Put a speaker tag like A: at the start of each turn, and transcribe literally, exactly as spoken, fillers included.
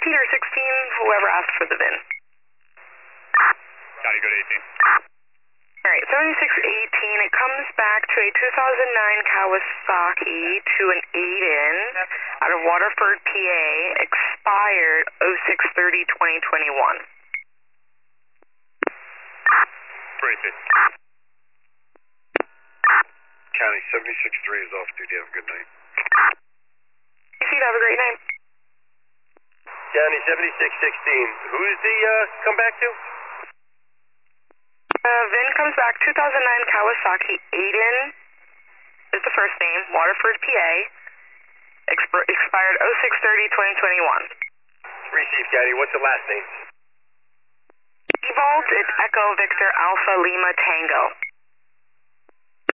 A: eighteen or sixteen, whoever asked for the V I N.
B: County, go to eighteen.
A: Alright, seventy-six eighteen, it comes back to a two thousand nine Kawasaki to an Aiden out of Waterford, P A, expired oh six thirty twenty twenty-one.
B: Briefing.
C: County, seventy-six three is off duty. Have a good night.
A: You see, have a great night.
C: County, seventy-six sixteen. Who's the uh, come back to?
A: Uh, V I N comes back two thousand nine Kawasaki. Aiden is the first name, Waterford, P A, exp expired oh six thirty twenty twenty-one.
C: Received, County. What's the last name?
A: Evolved, it's Echo Victor Alpha Lima Tango.